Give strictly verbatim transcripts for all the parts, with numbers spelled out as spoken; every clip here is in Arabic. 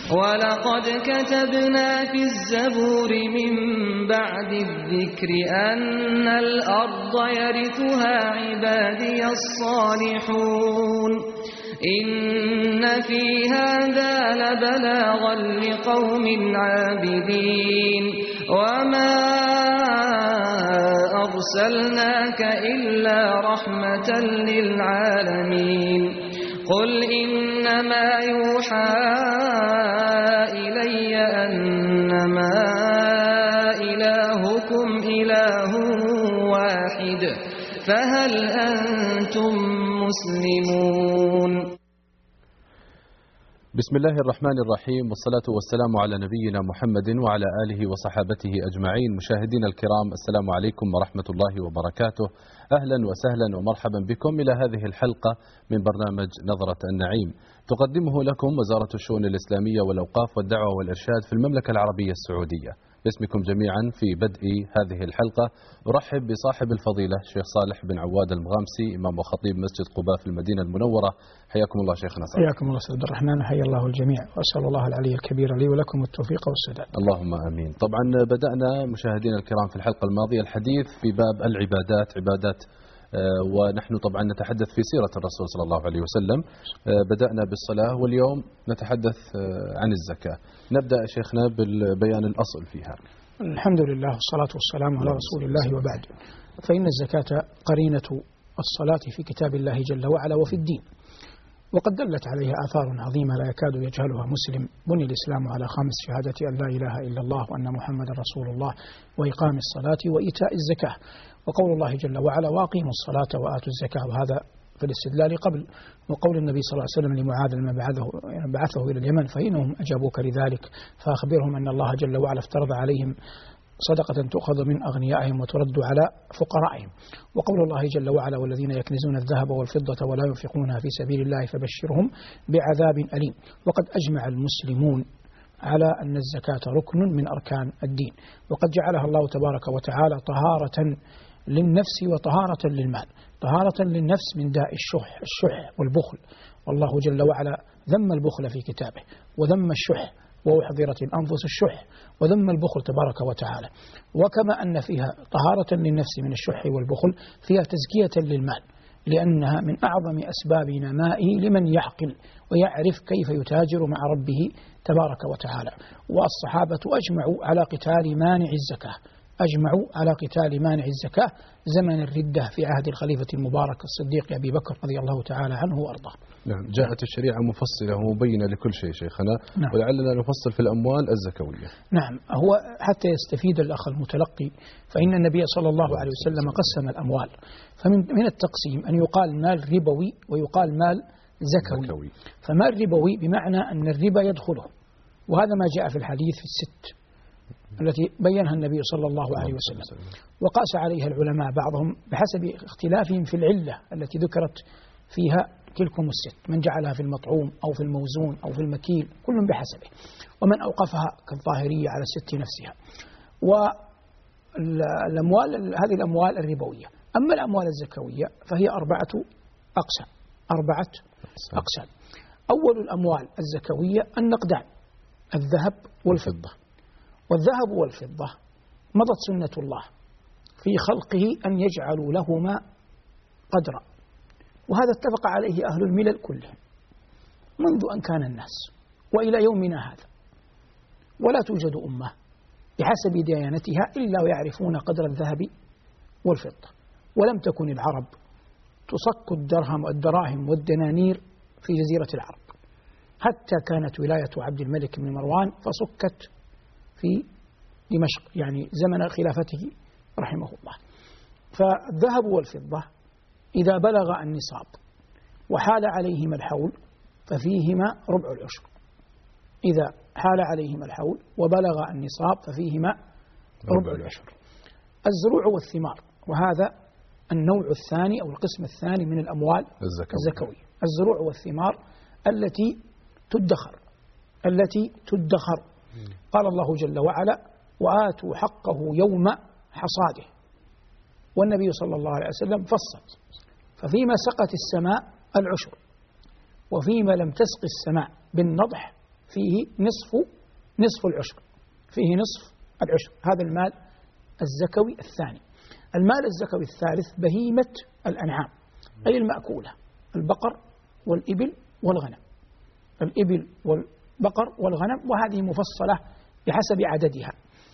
ولقد كتبنا في الزبور من بعد الذكر أن الأرض يرثها عبادي الصالحون إن في هذا لبلاغا لقوم عابدين وما أرسلناك إلا رحمة للعالمين قل إنما يوحى إلي أنما إلهكم إله واحد فهل أنتم مسلمون؟ بسم الله الرحمن الرحيم، والصلاة والسلام على نبينا محمد وعلى آله وصحابته أجمعين. مشاهدينا الكرام، السلام عليكم ورحمة الله وبركاته. أهلا وسهلا ومرحبا بكم إلى هذه الحلقة من برنامج نظرة النعيم، تقدمه لكم وزارة الشؤون الإسلامية والأوقاف والدعوة والإرشاد في المملكة العربية السعودية. باسمكم جميعا في بدء هذه الحلقة أرحب بصاحب الفضيلة الشيخ صالح بن عواد المغامسي، إمام وخطيب مسجد قباء في المدينة المنورة. حياكم الله شيخنا صالح. حياكم الله سيد الرحمن، حيا الله الجميع، وأسأل الله العلي الكبير لي ولكم التوفيق والسداد. اللهم آمين. طبعا بدأنا مشاهدينا الكرام في الحلقة الماضية الحديث في باب العبادات، عبادات ونحن طبعا نتحدث في سيرة الرسول صلى الله عليه وسلم. بدأنا بالصلاة واليوم نتحدث عن الزكاة. نبدأ شيخنا بالبيان الأصل فيها. الحمد لله والصلاة والسلام على رسول الله وبعد. فإن الزكاة قرينة الصلاة في كتاب الله جل وعلا وفي الدين، وقد دلت عليها آثار عظيمة لا يكاد يجهلها مسلم. بني الإسلام على خمس: شهادة أن لا إله إلا الله وأن محمدا رسول الله، وإقام الصلاة وإيتاء الزكاة، وقول الله جل وعلا: وأقيموا الصلاة وآتوا الزكاة. وهذا في الاستدلال قبل، وقول النبي صلى الله عليه وسلم لمعاذ لما بعثه, بعثه إلى اليمن: فإنهم أجابوك لذلك فأخبرهم أن الله جل وعلا افترض عليهم صدقة تؤخذ من أغنيائهم وترد على فقرائهم. وقول الله جل وعلا: والذين يكنزون الذهب والفضة ولا ينفقونها في سبيل الله فبشرهم بعذاب أليم. وقد أجمع المسلمون على أن الزكاة ركن من أركان الدين، وقد جعلها الله تبارك وتعالى طهارة للنفس وطهارة للمال. طهارة للنفس من داء الشح الشح والبخل، والله جل وعلا ذم البخل في كتابه، وذم الشح وأحضرت الأنفس الشح، وذم البخل تبارك وتعالى. وكما أن فيها طهارة للنفس من الشح والبخل، فيها تزكية للمال، لأنها من أعظم أسباب نمائه لمن يعقل ويعرف كيف يتاجر مع ربه تبارك وتعالى. والصحابة أجمعوا على قتال مانع الزكاة، أجمعوا على قتال مانع الزكاة زمن الردة في عهد الخليفة المبارك الصديق أبي بكر رضي الله تعالى عنه وأرضاه. نعم، جاءت الشريعة مفصلة ومبينة لكل شيء شيخنا. نعم. ولعلنا نفصل في الأموال الزكوية. نعم، هو حتى يستفيد الأخ المتلقي، فإن النبي صلى الله عليه وسلم قسم الأموال، فمن من التقسيم أن يقال مال ربوي ويقال مال زكوي. زكوي. فمال ربوي بمعنى أن الربا يدخله، وهذا ما جاء في الحديث في الست التي بينها النبي صلى الله عليه وسلم، وقاس عليها العلماء بعضهم بحسب اختلافهم في العلة التي ذكرت فيها تلكم الست، من جعلها في المطعوم أو في الموزون أو في المكيل، كل بحسبه، ومن أوقفها كالظاهرية على الست نفسها. والأموال هذه الأموال الربوية. أما الأموال الزكوية فهي أربعة أقسام أربعة أقسام أول الأموال الزكوية النقدان: الذهب والفضة. والذهب والفضة مضت سنة الله في خلقه أن يجعلوا لهما قدرا، وهذا اتفق عليه أهل الملل كلهم منذ أن كان الناس وإلى يومنا هذا. ولا توجد أمة بحسب ديانتها إلا ويعرفون قدر الذهب والفضة. ولم تكن العرب تصك الدرهم والدراهم والدنانير في جزيرة العرب، حتى كانت ولاية عبد الملك بن مروان فصكت في دمشق، يعني زمن خلافته رحمه الله. فالذهب والفضة إذا بلغ النصاب وحال عليهما الحول ففيهما ربع العشر. إذا حال عليهما الحول وبلغ النصاب ففيهما ربع العشر. الزروع والثمار، وهذا النوع الثاني أو القسم الثاني من الأموال الزكوية. الزروع والثمار التي تدخر التي تدخر قال الله جل وعلا: وآتوا حقه يوم حصاده. والنبي صلى الله عليه وسلم فصل: ففيما سقت السماء العشر، وفيما لم تسق السماء بالنضح فيه نصف نصف العشر، فيه نصف العشر. هذا المال الزكوي الثاني. المال الزكوي الثالث بهيمة الأنعام، أي المأكولة، البقر والإبل والغنم. الإبل والبقر والغنم، وهذه مفصلة بحسب عددها.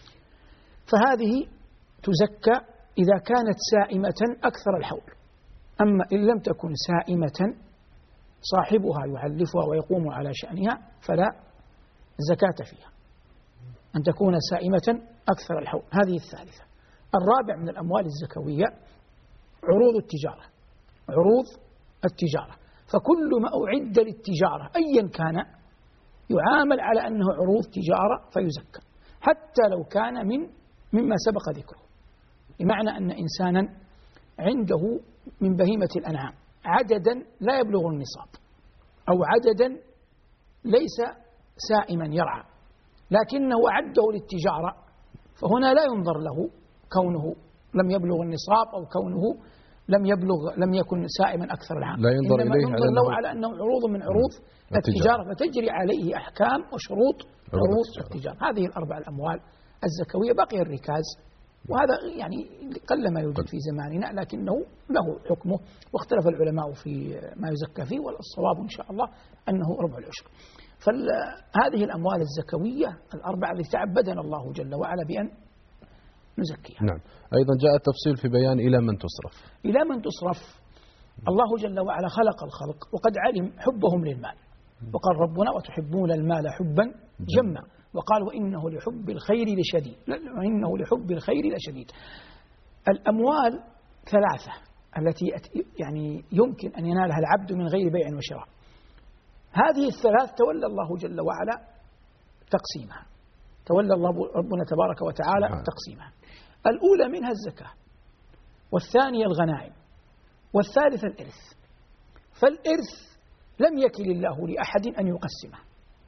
فهذه تزكى إذا كانت سائمة أكثر الحول. أما إن لم تكن سائمة صاحبها يعلفها ويقوم على شأنها فلا زكاة فيها، أن تكون سائمة أكثر الحول. هذه الثالثة. الرابع من الأموال الزكوية عروض التجارة. عروض التجارة، فكل ما أعد للتجارة أيا كان يعامل على أنه عروض تجارة فيزكى، حتى لو كان من مما سبق ذكره. بمعنى أن إنسانا عنده من بهيمة الأنعام عددا لا يبلغ النصاب، أو عددا ليس سائما يرعى لكنه أعده للتجارة، فهنا لا ينظر له كونه لم يبلغ النصاب أو كونه لم يبلغ لم يكن سائما أكثر العام، لا ينظر إنما إليه ينظر على له على أنه عروض من عروض التجارة، التجارة فتجري عليه أحكام وشروط عروض التجارة. هذه الأربع الأموال الزكوية. بقي الركاز، وهذا يعني قلما يوجد في زماننا لكنه له حكمه، واختلف العلماء في ما يزكى فيه، والصواب إن شاء الله أنه ربع العشر. فهذه الأموال الزكوية الأربعة التي تعبدنا الله جل وعلا بأن نزكيها. نعم. أيضا جاء التفصيل في بيان إلى من تصرف. إلى من تصرف. الله جل وعلا خلق الخلق وقد علم حبهم للمال، وقال ربنا وتحبون المال حبا جما، وقال وإنه لحب الخير لشديد، وإنه لحب الخير لشديد. الأموال ثلاثة التي يعني يمكن أن ينالها العبد من غير بيع وشراء. هذه الثلاث تولى الله جل وعلا تقسيمها، تولى الله ربنا تبارك وتعالى تقسيمها. الأولى منها الزكاة، والثانية الغنائم، والثالثة الإرث. فالإرث لم يكل الله لأحد أن يقسمه،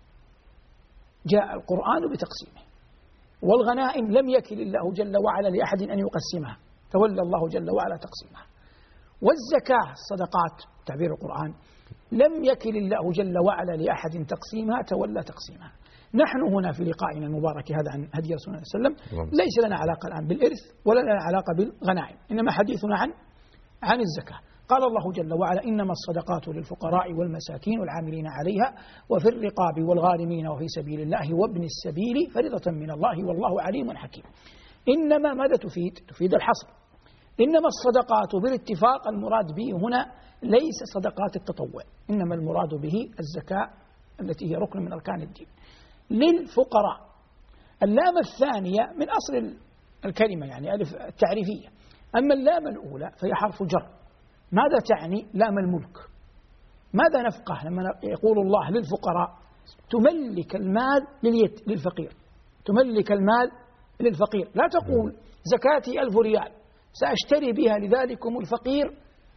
جاء القرآن بتقسيمه. والغنائم لم يكل الله جل وعلا لأحد أن يقسمها، تولى الله جل وعلا تقسيمها. والزكاة الصدقات تعبير القرآن لم يكل الله جل وعلا لأحد تقسيمها، تولى تقسيمها. نحن هنا في لقائنا المبارك هذا عن هدي رسول الله صلى الله عليه وسلم ليس لنا علاقة الآن بالإرث ولا لنا علاقة بالغنائم، إنما حديثنا عن عن الزكاة. قال الله جل وعلا إنما الصدقات للفقراء والمساكين والعاملين عليها وفي الرقاب والغارمين وفي سبيل الله وابن السبيل فريضة من الله والله عليم حكيم. إنما ماذا تفيد؟ تفيد الحصر. إنما الصدقات بالاتفاق المراد به هنا ليس صدقات التطوع، إنما المراد به الزكاة التي هي ركن من أركان الدين للفقراء. اللام الثانية من أصل الكلمة يعني ألف التعريفية، أما اللام الأولى فهي حرف جر. ماذا تعني لام الملك؟ ماذا نفقه لما يقول الله للفقراء؟ تملك المال لليت للفقير، تملك المال للفقير. لا تقول زكاتي ألف ريال سأشتري بها لذلكم الفقير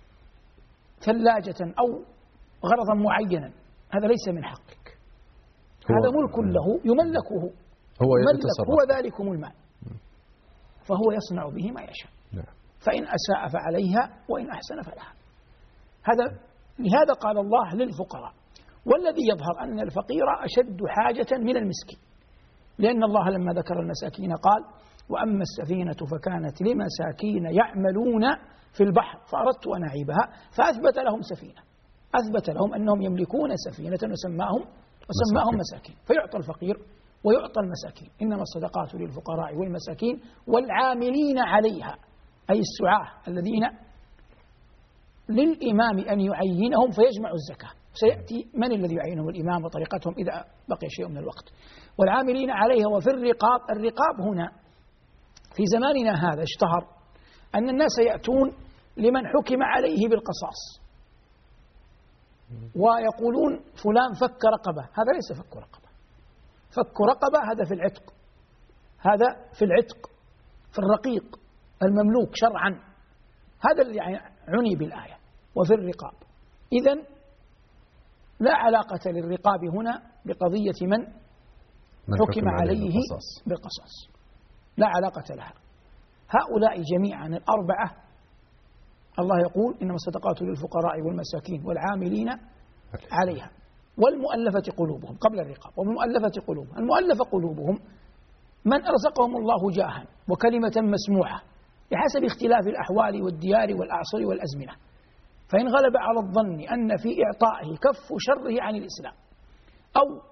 ثلاجة أو غرضا معينا، هذا ليس من حقك، هذا ملك له يملكه، هو يملك هو ذلكم المال، فهو يصنع به ما يشاء، فإن أساء فعليها وإن أحسن فلها. هذا لهذا قال الله للفقراء. والذي يظهر أن الفقير أشد حاجة من المسكين، لأن الله لما ذكر المساكين قال وأما السفينة فكانت لمساكين يعملون في البحر فأردت أن أعيبها فأثبت لهم سفينة، أثبت لهم أنهم يملكون سفينة وسماهم وسماهم مساكين، فيعطى الفقير ويعطى المساكين. إنما الصدقات للفقراء والمساكين والعاملين عليها، أي السعاة الذين للإمام أن يعينهم فيجمع الزكاة. سيأتي من الذي يعينهم الإمام وطريقتهم إذا بقي شيء من الوقت. والعاملين عليها وفي الرقاب. الرقاب هنا في زماننا هذا اشتهر أن الناس يأتون لمن حكم عليه بالقصاص ويقولون فلان فك رقبة. هذا ليس فك رقبة، فك رقبة هذا في العتق، هذا في العتق في الرقيق المملوك شرعا، هذا اللي عني بالآية وفي الرقاب. إذن لا علاقة للرقاب هنا بقضية من, من حكم عليه بالقصاص، لا علاقة لها. هؤلاء جميعا الأربعة الله يقول إنما الصدقات للفقراء والمساكين والعاملين عليها. والمؤلفة قلوبهم قبل الرقاب والمؤلفة قلوبهم. المؤلفة قلوبهم من أرزقهم الله جاها وكلمة مسموعة بحسب اختلاف الأحوال والديار والأعصر والأزمنة، فإن غلب على الظن أن في إعطائه كف شره عن الإسلام أو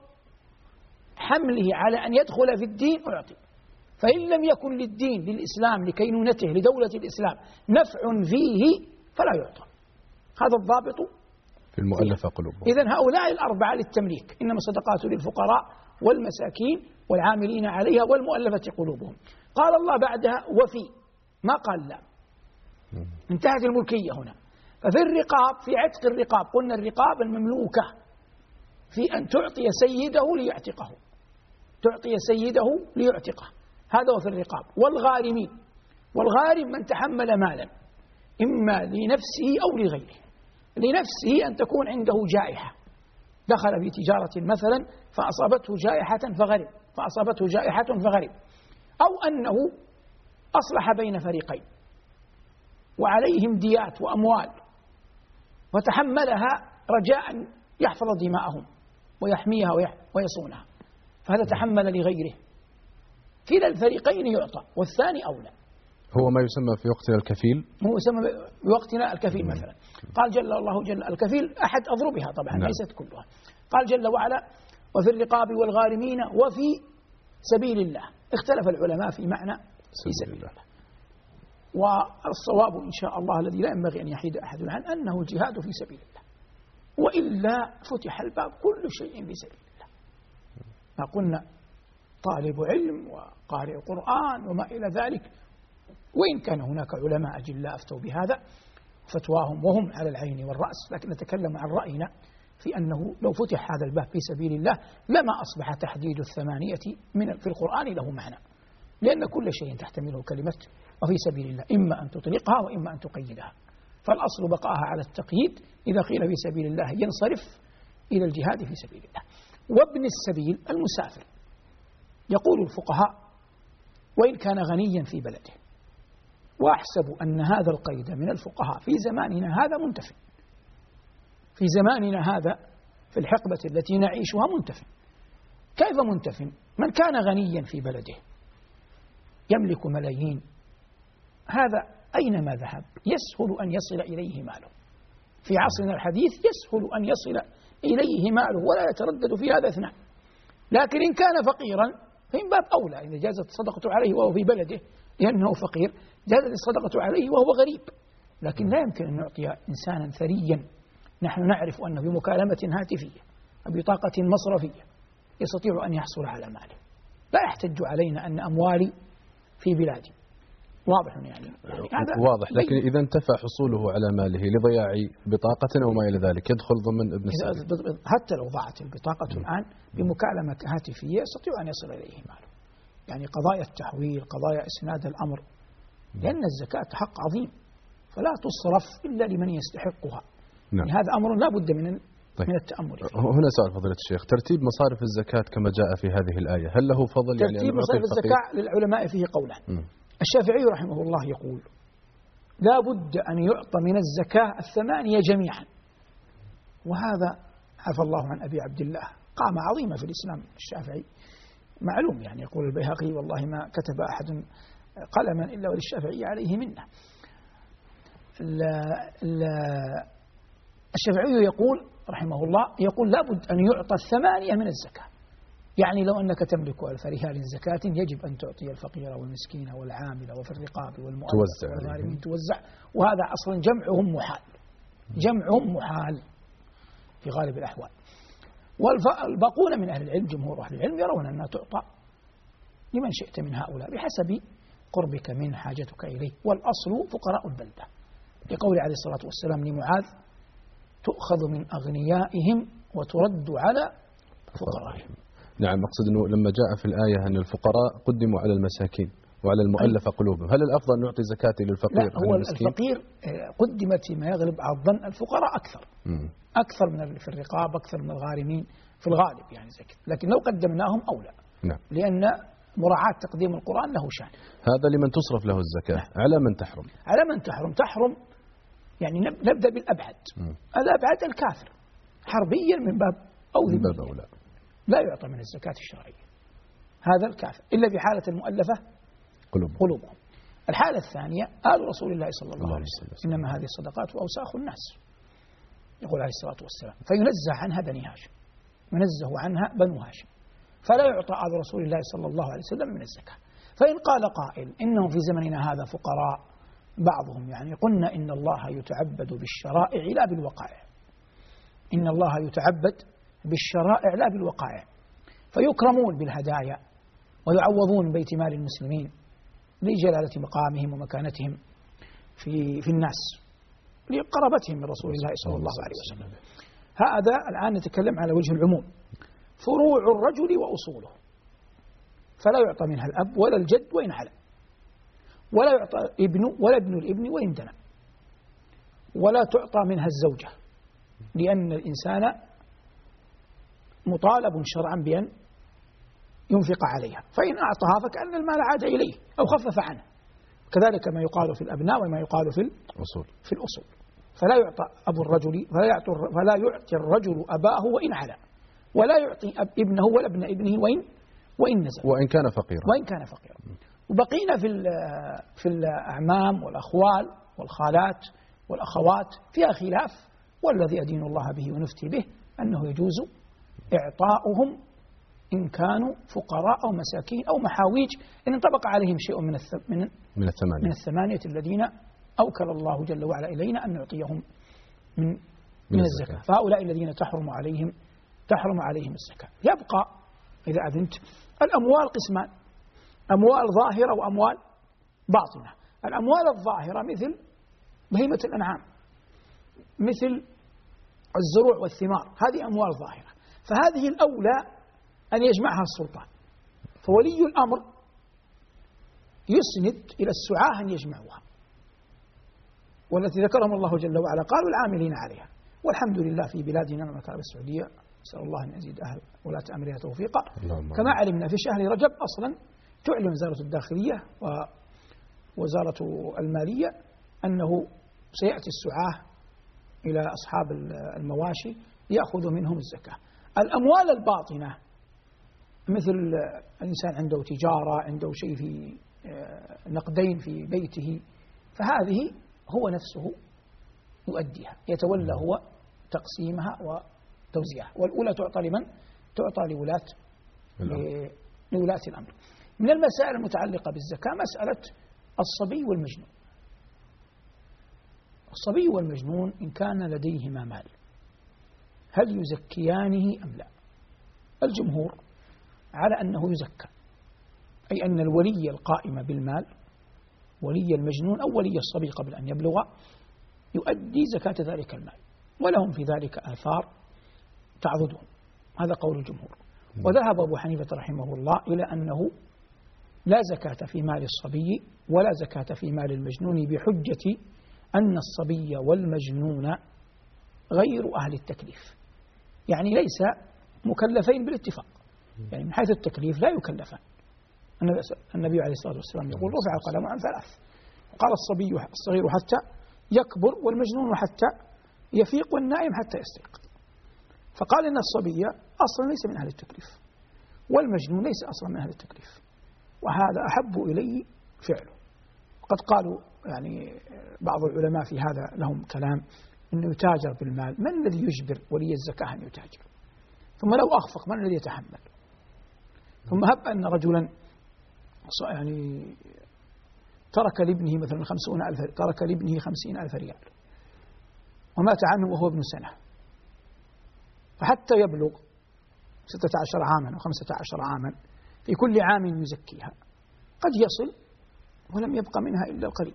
حمله على أن يدخل في الدين أعطي، فإن لم يكن للدين للإسلام لكينونته لدولة الإسلام نفع فيه فلا يعطى. هذا الضابط في المؤلفة قلوبهم. إذن هؤلاء الأربعة للتمليك، إنما الصدقات للفقراء والمساكين والعاملين عليها والمؤلفة قلوبهم. قال الله بعدها وفي، ما قال لا، انتهت الملكية هنا. ففي الرقاب، في عتق الرقاب، قلنا الرقاب المملوكة في أن تعطي سيده ليعتقه، تعطي سيده ليعتقه، هذا وفي الرقاب. والغارمين، والغارم من تحمل مالا إما لنفسه أو لغيره. لنفسه أن تكون عنده جائحة، دخل في تجارة مثلا فأصابته جائحة فغرم، فأصابته جائحة فغرم، أو أنه أصلح بين فريقين وعليهم ديات وأموال وتحملها رجاء يحفظ دماءهم ويحميها ويصونها، فهذا تحمل لغيره. كلا الفريقين يعطى، والثاني أولى. هو ما يسمى في وقتنا الكفيل، هو يسمى في وقتنا الكفيل مثلا. قال جل الله جل الكفيل أحد أضربها طبعا، نعم. ليست كلها. قال جل وعلا وفي الرقاب والغارمين وفي سبيل الله. اختلف العلماء في معنى في سبيل الله، والصواب إن شاء الله الذي لا ينبغي أن يحيد أحد عنه أنه الجهاد في سبيل الله، وإلا فتح الباب كل شيء في سبيل الله. ما قلنا طالب علم وقارئ قرآن وما إلى ذلك، وإن كان هناك علماء أجلاء أفتوا بهذا فتواهم وهم على العين والرأس، لكن نتكلم عن رأينا في أنه لو فتح هذا الباب في سبيل الله لما أصبح تحديد الثمانية من في القرآن له معنى، لأن كل شيء تحتمله كلمة وفي سبيل الله، إما أن تطلقها وإما أن تقيدها. فالأصل بقاها على التقييد، إذا قيل في سبيل الله ينصرف إلى الجهاد في سبيل الله. وابن السبيل المسافر، يقول الفقهاء وإن كان غنيا في بلده، وأحسب أن هذا القيد من الفقهاء في زماننا هذا منتفٍ، في زماننا هذا في الحقبة التي نعيشها منتفٍ. كيف منتفٍ؟ من كان غنيا في بلده يملك ملايين، هذا أينما ذهب يسهل أن يصل إليه ماله. في عصرنا الحديث يسهل أن يصل إليه ماله ولا يتردد في هذا اثنان. لكن إن كان فقيرا فإن باب أولى، إذا جازت الصدقة عليه وهو في بلده لأنه فقير جازت الصدقة عليه وهو غريب. لكن لا يمكن أن نعطي إنسانا ثريا نحن نعرف أنه بمكالمة هاتفية بطاقة مصرفية يستطيع أن يحصل على ماله. لا يحتج علينا أن أموالي في بلادي، واضح يعني, يعني هذا واضح. لكن إذا انتفى حصوله على ماله لضياع بطاقة أو ما إلى ذلك يدخل ضمن ابن السبيل. حتى لو ضاعت البطاقة م. الآن بمكالمة هاتفية يستطيع أن يصل إليه ماله. يعني قضايا التحويل، قضايا إسناد الأمر، لأن الزكاة حق عظيم فلا تصرف إلا لمن يستحقها. نعم. يعني هذا أمر لا بد من طيب. من التأمل فيه. هنا سؤال فضيلة الشيخ، ترتيب مصارف الزكاة كما جاء في هذه الآية هل له فضل؟ ترتيب يعني مصارف الزكاة للعلماء فيه قولان. الشافعي رحمه الله يقول لا بد أن يعطى من الزكاة الثمانية جميعا، وهذا عفى الله عن أبي عبد الله، قامة عظيمة في الإسلام الشافعي معلوم. يعني يقول البيهقي والله ما كتب أحد قلما إلا وللشافعي عليه منه. الشافعي يقول رحمه الله يقول لا بد أن يعطى الثمانية من الزكاة. يعني لو أنك تملك ألف ريال زكاة يجب أن تعطي الفقير والمسكين والعامل وفي الرقاب والمؤلف والغارمين توزع، وهذا أصلا جمعهم محال، جمعهم محال في غالب الأحوال. والباقون من أهل العلم جمهور أهل العلم يرون أنها تعطى لمن شئت من هؤلاء بحسب قربك من حاجتك إليه، والأصل فقراء البلدة، لقول عليه الصلاة والسلام لمعاذ تؤخذ من أغنيائهم وترد على فقرائهم. نعم، مقصد أنه لما جاء في الآية أن الفقراء قدموا على المساكين وعلى المؤلفة قلوبهم، هل الأفضل نعطي زكاة للفقير؟ لا، هو الفقير قدمت فيما يغلب على الظن الفقراء أكثر م. أكثر من في الرقاب، أكثر من الغارمين في الغالب يعني زكاة، لكن لو قدمناهم أولى. نعم. لأن مراعاة تقديم القرآن له شأن. هذا لمن تصرف له الزكاة. نعم. على من تحرم؟ على من تحرم تحرم يعني نبدأ بالأبعد. م. الأبعد الكافر حربيا من باب أو من باب ذمية أولى لا يعطى من الزكاة الشرعية، هذا الكافر، إلا في حالة المؤلفة قلوبهم. قلوبهم. الحالة الثانية آل رسول الله صلى الله عليه وسلم، إنما هذه الصدقات وأوساخ الناس، يقول عليه الصلاة والسلام، فينزه عنها بني هاشم، ينزه عنها بنو هاشم، فلا يعطى آل رسول الله صلى الله عليه وسلم من الزكاة. فإن قال قائل إنهم في زمننا هذا فقراء، بعضهم يعني قلنا إن الله يتعبد بالشرائع لا بالوقائع، إن الله يتعبد بالشرائع لا بالوقائع، فيكرمون بالهدايا ويعوضون بيت مال المسلمين لجلالة مقامهم ومكانتهم في في الناس، لقرابتهم من رسول الله صلى الله عليه وسلم. هذا الآن نتكلم على وجه العموم، فروع الرجل وأصوله، فلا يعطى منها الأب ولا الجد وإن على، ولا يعطى ابن ولا ابن الابن وإن دنا، ولا تعطى منها الزوجة، لأن الإنسان مطالب شرعا بأن ينفق عليها، فإن أعطاها فكأن المال عاد إليه أو خفف عنه. كذلك ما يقال في الأبناء وما يقال في الأصول في الأصول فلا يعطى أبو الرجل فلا يعطي فلا يعطي الرجل أباه وإن على، ولا يعطي ابنه ولا ابن ابنه وإن وإن نزل وإن كان فقيرا وإن كان فقيرا. وبقينا في في الأعمام والأخوال والخالات والأخوات فيها خلاف، والذي أدين الله به ونفتي به أنه يجوز إعطاؤهم إن كانوا فقراء أو مساكين أو محاويج، إن انطبق عليهم شيء من من من الثمانية من الثمانية الذين أوكل الله جل وعلا إلينا أن نعطيهم من من, من الزكاة. الزكاة. فهؤلاء الذين تحرم عليهم تحرم عليهم الزكاة. يبقى إذا أذنت الأموال قسمان، أموال ظاهرة وأموال باطنة. الأموال الظاهرة مثل بهيمة الأنعام، مثل الزروع والثمار، هذه أموال ظاهرة، فهذه الأولى أن يجمعها السلطان، فولي الأمر يسند إلى السعاة أن يجمعوها، والتي ذكرهم الله جل وعلا قالوا العاملين عليها. والحمد لله في بلادنا المملكة العربية السعودية، نسأل الله أن يزيد أهل ولاة أمرها توفيقا. كما علمنا في شهر رجب أصلا تعلن وزارة الداخلية ووزارة المالية أنه سيأتي السعاة إلى أصحاب المواشي ليأخذوا منهم الزكاة. الأموال الباطنة مثل الإنسان عنده تجارة، عنده شيء في نقدين في بيته، فهذه هو نفسه يؤديها، يتولى هو تقسيمها وتوزيعها. والأولى تعطى لمن؟ تعطى لولاة لولاة الأمر. من المسائل المتعلقة بالزكاة مسألة الصبي والمجنون. الصبي والمجنون إن كان لديهما مال هل يزكيانه أم لا؟ الجمهور على أنه يزكى، أي أن الولي القائم بالمال ولي المجنون أو ولي الصبي قبل أن يبلغ يؤدي زكاة ذلك المال، ولهم في ذلك آثار تعضدهم. هذا قول الجمهور. وذهب أبو حنيفة رحمه الله إلى أنه لا زكاة في مال الصبي ولا زكاة في مال المجنون، بحجة أن الصبي والمجنون غير أهل التكليف، يعني ليس مكلفين بالاتفاق، يعني من حيث التكليف لا يكلفان. النبي عليه الصلاة والسلام يقول رفع القلم عن ثلاث، قال الصبي الصغير حتى يكبر، والمجنون حتى يفيق، والنائم حتى يستيقظ. فقال إن الصبي أصلا ليس من أهل التكليف، والمجنون ليس أصلا من أهل التكليف، وهذا أحب إلي فعله. قد قالوا يعني بعض العلماء في هذا لهم كلام أنه يتاجر بالمال. من الذي يجبر ولي الزكاة أن يتاجر؟ ثم لو أخفق من الذي يتحمل؟ ثم هب أن رجلا يعني ترك لابنه مثلا خمسون ألف، ترك لابنه خمسين ألف ريال ومات عنه وهو ابن سنة، فحتى يبلغ ستة عشر عاما أو خمسة عشر عاما في كل عام يزكيها، قد يصل ولم يبق منها إلا القليل،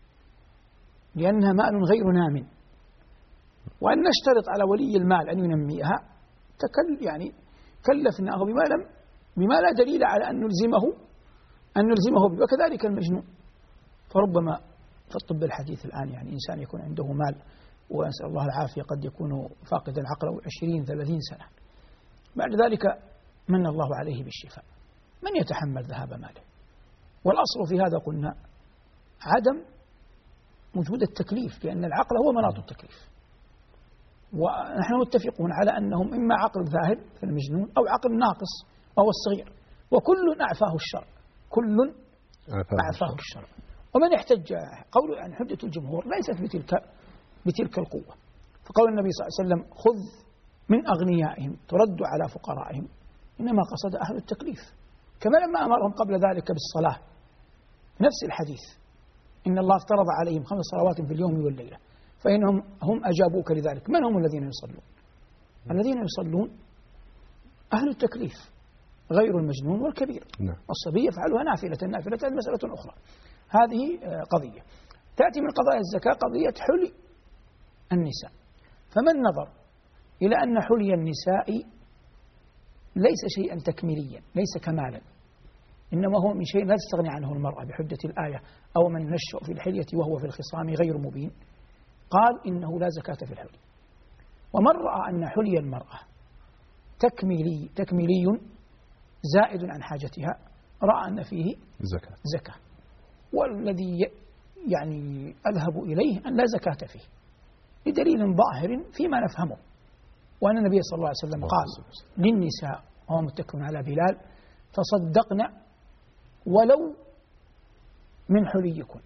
لأنها مال غير نام. وأن نشترط على ولي المال أن ينميها تكل يعني كلفناه بما لم بما لا دليل على أن نلزمه أن نلزمه به. وكذلك المجنون، فربما في الطب الحديث الآن يعني إنسان يكون عنده مال ونسأل الله العافية قد يكون فاقد العقل عشرين ثلاثين سنة، بعد ذلك من الله عليه بالشفاء، من يتحمل ذهاب ماله؟ والأصل في هذا قلنا عدم وجود التكليف، لأن العقل هو مناط التكليف، ونحن متفقون على أنهم إما عقل ذاهب في المجنون أو عقل ناقص وهو الصغير، وكل أعفاه الشرع، كل أعفاه الشرع. ومن احتج قول عن حجة الجمهور ليست بتلك بتلك القوة، فقول النبي صلى الله عليه وسلم خذ من أغنيائهم ترد على فقرائهم إنما قصد أهل التكليف، كما لما أمرهم قبل ذلك بالصلاة نفس الحديث إن الله افترض عليهم خمس صلوات في اليوم والليلة فإنهم هم أجابوك لذلك. من هم الذين يصلون؟ الذين يصلون أهل التكليف غير المجنون والكبير. نعم. الصبي يفعلها نافلة، نافلة هذه مسألة أخرى. هذه قضية. تأتي من قضايا الزكاة قضية حلي النساء، فمن نظر إلى أن حلي النساء ليس شيئا تكميليا، ليس كمالا، إنما هو من شيء لا تستغني عنه المرأة بحجة الآية أو من ينشأ في الحلية وهو في الخصام غير مبين، قال إنه لا زكاة في الحلي. ومن رأى أن حلي المرأة تكميلي تكميلي زائد عن حاجتها رأى أن فيه زكاة زكاة والذي يعني أذهب إليه أن لا زكاة فيه بدليل ظاهر فيما نفهمه، وأن النبي صلى الله عليه وسلم قال للنساء وهو متكئ على بلال تصدقن ولو من حليكن،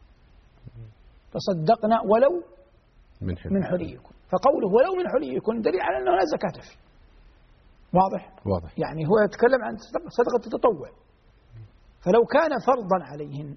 تصدقن ولو من, من حليكن، فقوله ولو من حليكن دليل على أنه لا زكاة فيه. واضح؟ واضح. يعني هو يتكلم عن صدقة التطوع، فلو كان فرضا عليهن،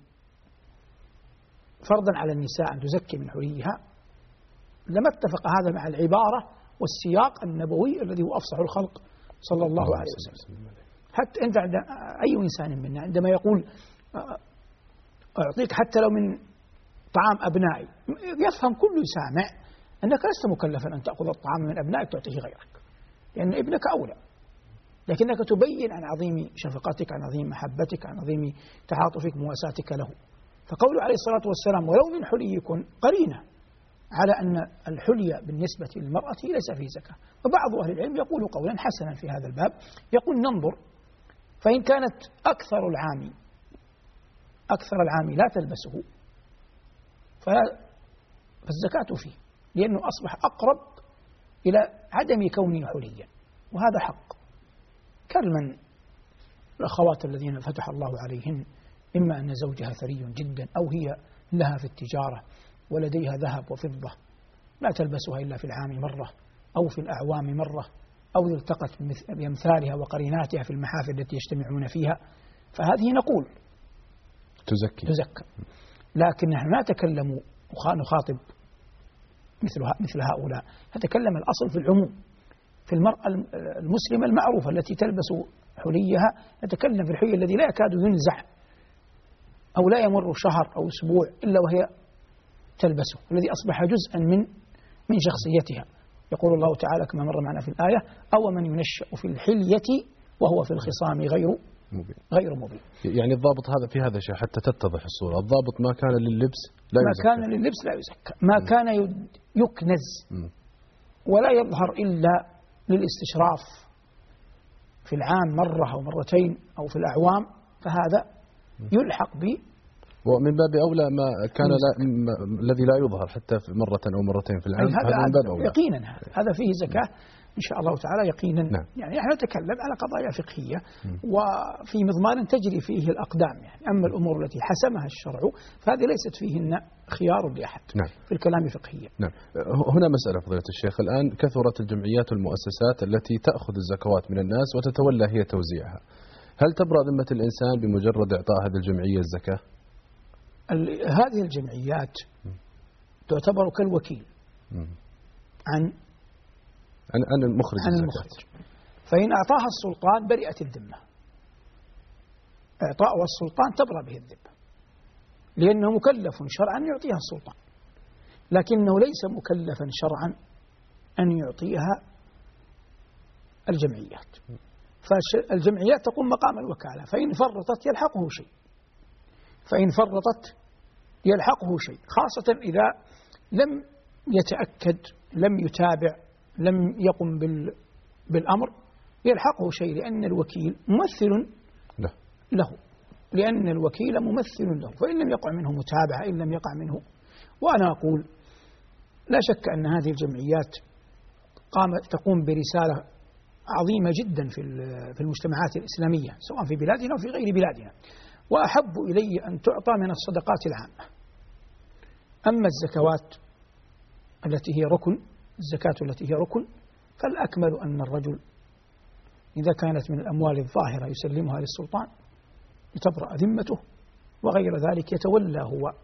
فرضا على النساء أن تزكي من حليها لما اتفق هذا مع العبارة والسياق النبوي الذي هو أفصح الخلق صلى الله عليه وسلم. حتى أنت عند أي إنسان منا عندما يقول أعطيك حتى لو من طعام أبنائي، يفهم كل سامع أنك لست مكلفا أن تأخذ الطعام من أبنائك تعطيه غيرك، لأن ابنك أولى، لكنك تبين عن عظيم شفقتك، عن عظيم محبتك، عن عظيم تعاطفك، مواساتك له. فقوله عليه الصلاة والسلام ولو من حليكن قرينة على أن الحلي بالنسبة للمرأة ليس فيه زكاة. وبعض أهل العلم يقول قولا حسنا في هذا الباب، يقول ننظر فإن كانت أكثر العام أكثر العام لا تلبسه فالزكاة فيه، لأنه أصبح أقرب إلى عدم كونه حليا، وهذا حق. كالمن الأخوات الذين فتح الله عليهن إما أن زوجها ثري جدا أو هي لها في التجارة ولديها ذهب وفضة لا تلبسها إلا في العام مرة أو في الأعوام مرة، أو التقت بأمثالها وقريناتها في المحافل التي يجتمعون فيها، فهذه نقول تزكي تزكى. لكن نحن لا نتكلم ونخاطب مثل مثل هؤلاء، نتكلم الأصل في العموم. في المرأة المسلمة المعروفة التي تلبس حليها، نتكلم في الحلي الذي لا يكاد ينزع أو لا يمر شهر أو أسبوع إلا وهي تلبسه، الذي أصبح جزءا من من شخصيتها. يقول الله تعالى كما مر معنا في الآية أو من ينشأ في الحلية وهو في الخصام غير مبين. غير مبين. يعني الضابط هذا في هذا الشيء حتى تتضح الصورة، الضابط ما كان لللبس لا يزكى، ما كان لللبس لا يزكى، ما كان يكنز ولا يظهر إلا للاستشراف في العام مرة أو مرتين أو في الأعوام فهذا يلحق به. ومن باب أولى ما كان لا الذي لا يظهر حتى في مرة أو مرتين في العام، هذا من باب أولى يقينا. هذا هذا فيه زكاة إن شاء الله تعالى يقينا. نعم. يعني نحن نتكلم على قضايا فقهية وفي مضمار تجري فيه الأقدام، يعني أما الأمور التي حسمها الشرع فهذه ليست فيهن خيار لأحد. نعم. في الكلام فقهية. نعم. هنا مسألة فضيلة الشيخ، الآن كثرت الجمعيات والمؤسسات التي تأخذ الزكوات من الناس وتتولى هي توزيعها، هل تبرأ ذمة الإنسان بمجرد إعطاء هذه الجمعية الزكاة؟ هذه الجمعيات تعتبر كالوكيل عن عن عن المخرج عن المخرج، فإن أعطاها السلطان برئت الذمة. إعطاء السلطان تبرأ به الذمة، لأنه مكلف شرعا أن يعطيها السلطان، لكنه ليس مكلفا شرعا أن يعطيها الجمعيات. فالجمعيات تقوم مقام الوكالة، فإن فرطت يلحقه شيء، فإن فرطت يلحقه شيء، خاصة إذا لم يتأكد، لم يتابع، لم يقم بالأمر يلحقه شيء، لأن الوكيل ممثل له, له. لأن الوكيل ممثل له، فإن لم يقع منه متابعة، إن لم يقع منه. وأنا أقول لا شك أن هذه الجمعيات قامت تقوم برسالة عظيمة جدا في في المجتمعات الإسلامية سواء في بلادنا وفي غير بلادنا، وأحب إلي أن تعطى من الصدقات العامة. أما الزكوات التي هي ركن، الزكاة التي هي ركن، فالأكمل أن الرجل إذا كانت من الأموال الظاهرة يسلمها للسلطان لتبرأ ذمته، وغير ذلك يتولى هو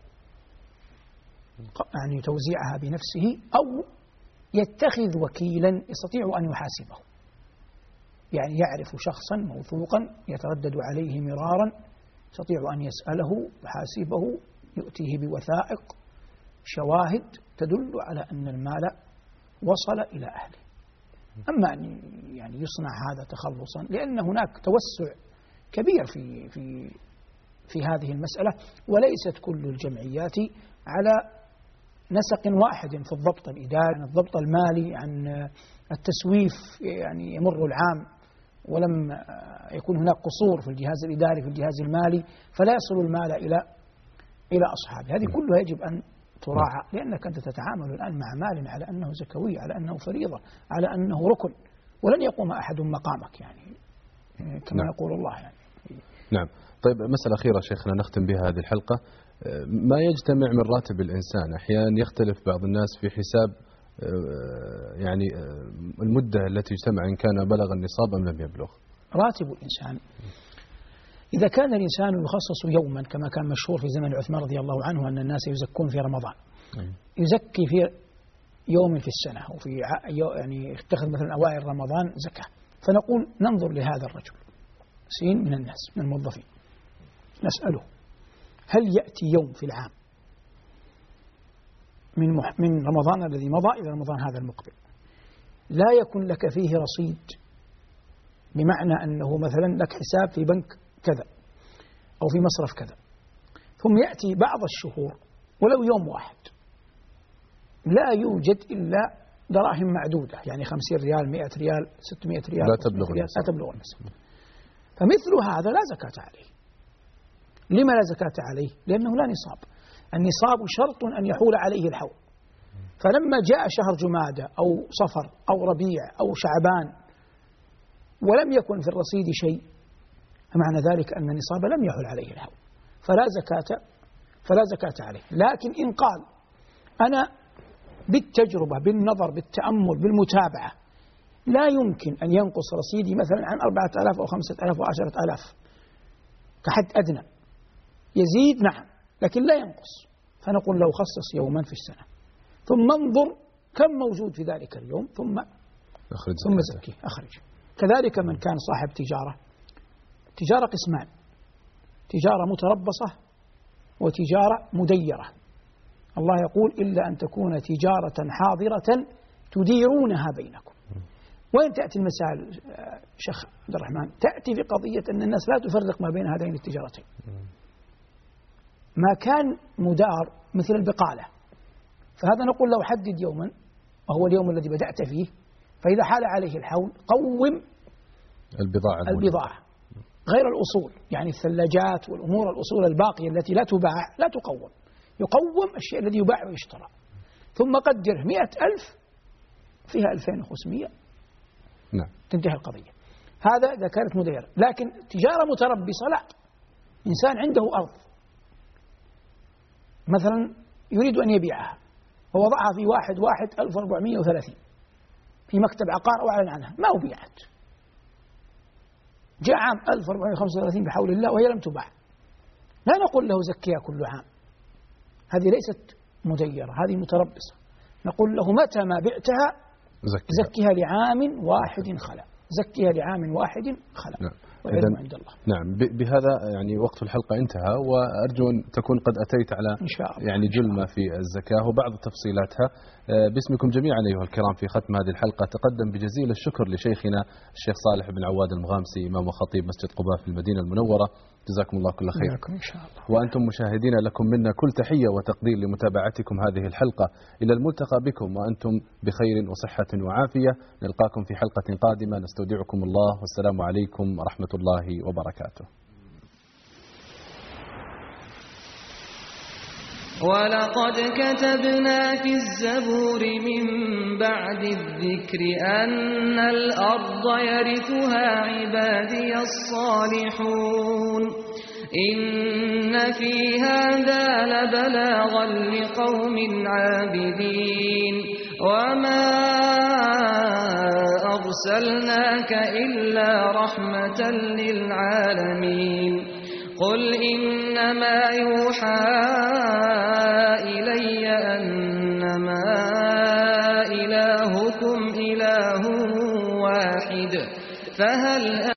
يعني توزيعها بنفسه، أو يتخذ وكيلا يستطيع أن يحاسبه، يعني يعرف شخصا موثوقا يتردد عليه مرارا يستطيع أن يسأله يحاسبه، يؤتيه بوثائق شواهد تدل على أن المال وصل إلى أهله. أما أن يعني يصنع هذا تخلصا، لأن هناك توسع كبير في في في هذه المسألة، وليست كل الجمعيات على نسق واحد في الضبط الإداري، عن الضبط المالي، عن التسويف، يعني يمر العام ولم يكون هناك قصور في الجهاز الإداري في الجهاز المالي، فلا يصل المال إلى إلى أصحابه. هذه كلها يجب أن تراعى، لأنك أنت تتعامل الآن مع مال على أنه زكوي، على أنه فريضة، على أنه ركن، ولن يقوم أحد مقامك يعني كما نعم. يقول الله يعني. نعم. طيب مسألة أخيرة شيخنا نختم بها هذه الحلقة، ما يجتمع من راتب الإنسان، أحيانا يختلف بعض الناس في حساب يعني المدة التي يجتمع إن كان بلغ النصاب أم لم يبلغ. راتب الإنسان إذا كان الإنسان يخصص يوما كما كان مشهور في زمن عثمان رضي الله عنه أن الناس يزكون في رمضان، يزكي في يوم في السنة وفي يعني اتخذ مثلا أوائل رمضان زكاة، فنقول ننظر لهذا الرجل سين من الناس من الموظفين نسأله هل يأتي يوم في العام من من رمضان الذي مضى إلى رمضان هذا المقبل لا يكون لك فيه رصيد، بمعنى أنه مثلا لك حساب في بنك كذا أو في مصرف كذا، ثم يأتي بعض الشهور ولو يوم واحد لا يوجد إلا دراهم معدودة، يعني خمسين ريال، مئة ريال، ستمائة ريال، لا تبلغ ريال لا تبلغ النصاب، فمثل هذا لا زكاة عليه. لما لا زكاة عليه؟ لأنه لا نصاب. النصاب شرط أن يحول عليه الحول، فلما جاء شهر جمادى أو صفر أو ربيع أو شعبان ولم يكن في الرصيد شيء، فمعنى ذلك أن النصاب لم يحل عليه الحول، فلا زكاة فلا زكاة عليه. لكن إن قال أنا بالتجربة بالنظر بالتأمل بالمتابعة لا يمكن أن ينقص رصيدي مثلا عن أربعة آلاف أو خمسة آلاف وعشرة آلاف كحد أدنى، يزيد نعم لكن لا ينقص، فنقول له خصص يوما في السنة ثم انظر كم موجود في ذلك اليوم ثم أخرج ثم زكيه أخرج. كذلك من كان صاحب تجارة، تجارة قسمان، تجارة متربصة وتجارة مديرة. الله يقول إلا أن تكون تجارة حاضرة تديرونها بينكم. وين تأتي المسائل شيخ عبد الرحمن؟ تأتي في قضية أن الناس لا تفرق ما بين هذين التجارتين. ما كان مدار مثل البقالة، فهذا نقول له حدد يوما وهو اليوم الذي بدأت فيه، فإذا حال عليه الحول قوم البضاعة البضاعة غير الأصول، يعني الثلاجات والأمور الأصول الباقية التي لا تباع لا تقوم، يقوم الشيء الذي يباع ويشترى. ثم قدره مئة ألف فيها ألفين وخمسمائة نعم تنتهي القضية. هذا إذا كانت مديرة. لكن تجارة متربصة لا، إنسان عنده أرض مثلا يريد أن يبيعها ووضعها في واحد واحد ألف وأربعمائة وثلاثين في مكتب عقار وأعلن عنها ما أبيعت، جاء عام ألف وأربعمائة وخمسة وثلاثين بحول الله وهي لم تباع، لا نقول له زكيها كل عام، هذه ليست مديرة، هذه متربصة. نقول له متى ما بعتها زكيها, زكيها لعام واحد خلا، زكيها لعام واحد خلا. نعم. وعلم عند الله. نعم. بهذا يعني وقت الحلقة انتهى، وأرجو أن تكون قد أتيت على إن شاء الله. يعني جل ما في الزكاة وبعض تفصيلاتها. باسمكم جميعا أيها الكرام في ختم هذه الحلقة تقدم بجزيل الشكر لشيخنا الشيخ صالح بن عواد المغامسي إمام وخطيب مسجد قباء في المدينة المنورة، جزاكم الله كل خير. إن شاء الله. وأنتم مشاهدين لكم منا كل تحية وتقدير لمتابعتكم هذه الحلقة، إلى الملتقى بكم وأنتم بخير وصحة وعافية، نلقاكم في حلقة قادمة، نستودعكم الله والسلام عليكم ورحمة الله وبركاته. ولقد كتبنا في الزبور من بعد الذكر أن الأرض يرثها عبادي الصالحون إن في هذا لبلاغا لقوم عابدين وما أرسلناك إلا رحمة للعالمين قل إنما يوحى إلي أنما إلهكم إله واحد فهل